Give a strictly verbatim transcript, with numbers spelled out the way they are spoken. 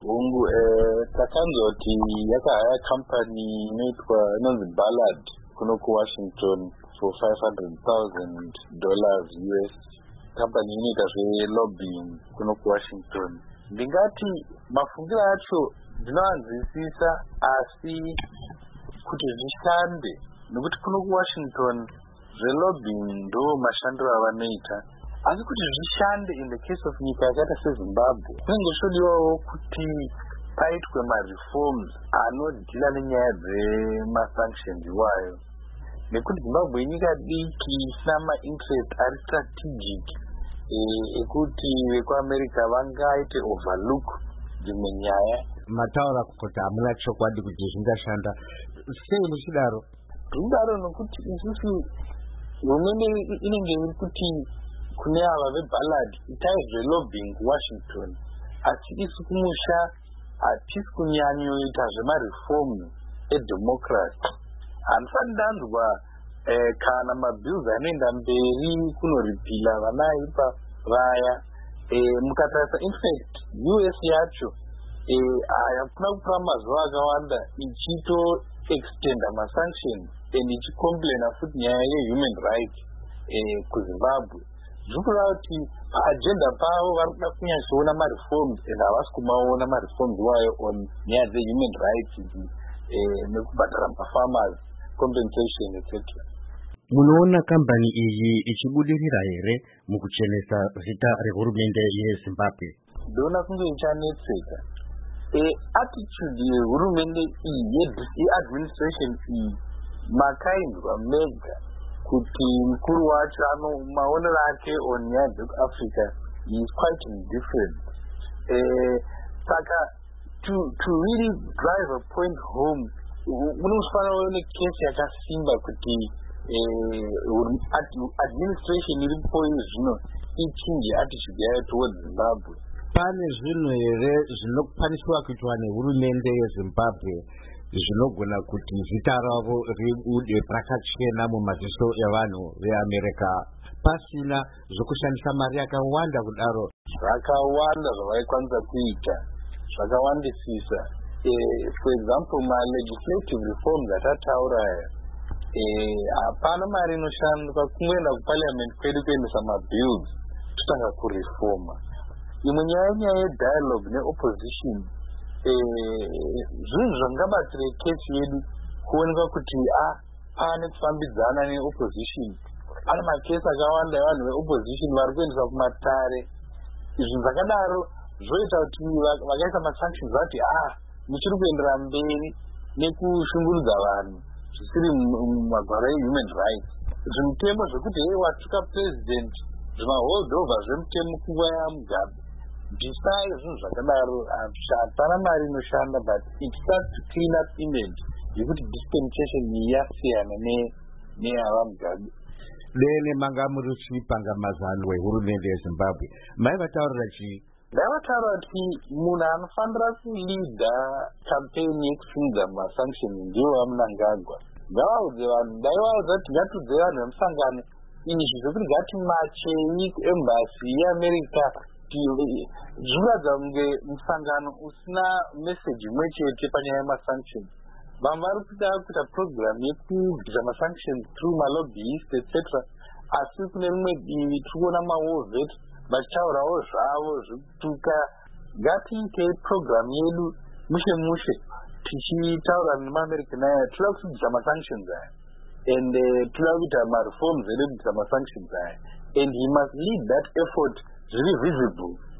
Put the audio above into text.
hungu eh takanzoti yakahaya company inoitwa inonzi Ballard kuno kuWashington for five hundred thousand dollars U S. Company inoita zvelobbying kuno kuWashington. Ndingati mafungiro acho ndinoanzwisisa asi kuti zvishande nekuti kuno kuWashington zvelobbying ndo mashandiro avanoita. Asi kuti zvishande in the case of nyika yakaita seZimbabwe kunenge zvodiwawo kuti paitwe ma-reforms anodhila nenyaya dzema-sanctions iwayo, nekuti Zimbabwe inyika diki isina ma-interest ari strategic ekuti vekuAmerica vangaite overlook dzimwe nyaya. Mataura kuti hamuna chokwadi kuti zvingashanda sei muchidaro? Ndinodaro nokuti isusu hurumende inenge iri kuti kune ava veBallard itai zvelobbying kuWashington, asi isu kumusha hatisi kunyanyoita zvemareform edemocracy. Handisati ndanzwa eh, kana mabills anoenda mberi kunoripila vanaipa vaya. Eh, mukatarisa infact U S yacho eh, hayakuna kupura mazuva akawanda ichito extenda masanctions and ichicomplaina futi nyaya yehuman rights eh, kuZimbabwe. Zvirikuda kuti paagenda pavo vari kuda kunyatsoona mareforms and havasi kumaona mareforms iwayo on nyaya dzehuman rights eh, nekubhadhara mafarmers compensation et cetera. Munoona kambani iyi ichibudirira here mukuchenesa zita rehurumende yeZimbabwe? Ndinoona kunge ichanetseka. Eh, attitude yehurumende iyi yeadministration iyi makainzwa mega kuti mukuru wacho ano maonero ake on nyaya dzekuAfrica is quite indifferent. Eh, saka to to really drive a point home unofanira kuva nekesi yakasimba kuti eh, administration iripo zvino ichinje attitude yayo towards Zimbabwe. Pane zvinhu here zvinokwaniswa kuitwa nehurumende yeZimbabwe zvinogona kuti zita ravo ribude rakachena mumaziso evanhu veAmerica pasina zvokushandisa mari yakawanda kudaro? Zvakawanda zvavaikwanisa kuita, zvakawandisisa. Eh, for example, ma-legislative reforms atataura eh, hapana mari inoshandiswa kungoenda kuparliament kwedu kuendesa mabills totanga kureforma. Imwe nyaya nyaya yedialogue neopposition zvinhu zvangabatsire kesi yedu kuoneka kuti ah pane kufambidzana neopposition. Pane makesi akawanda evanhu veopposition vari kuendesa kumatare. Izvi zvakadaro zvoita kuti vakaisa masanctions vati ah muchiri kuendera mberi nekushungurudza vanhu zvisiri mumagwaro ehuman rights. Zvimutemo zvekuti hei watuka president zvimaholdova zvemutemo kunguva yaMugabe decide zvinhu zvakadaro hapana mari inoshanda, but it starts to clean up image yekuti dispensation yasiyana neyava Mugabe. Dene manga muri uchipanga mazano ehurumende yeZimbabwe maivataurira chii? Ndavataura kuti munhu anofanira kulida campaign yekusimudza masanctions ndiwo vaMnangagwa. Ngavaudze vanhu, ndaivaudza kuti ngatiudze vanhu vemusangano izvi zvokuti ngati machei kuembassy yeAmerica zvinoratidza kunge musangano usina message imwe chete panyaya yemasanctions. Vamwe vari kuda kuita program yekubvisa masanctions through malobbyist et cetera. Asi kune rimwe divi tiri kuona maWarVet vachitaurawo zvavo zvekutuka. Ngatiitei program yedu mushe mushe tichitaura nemaAmerica aya toda kusubvisa masanctions aya and toda kuita mareforms edu kubvisa masanctions aya, and he must lead that effort zviri visible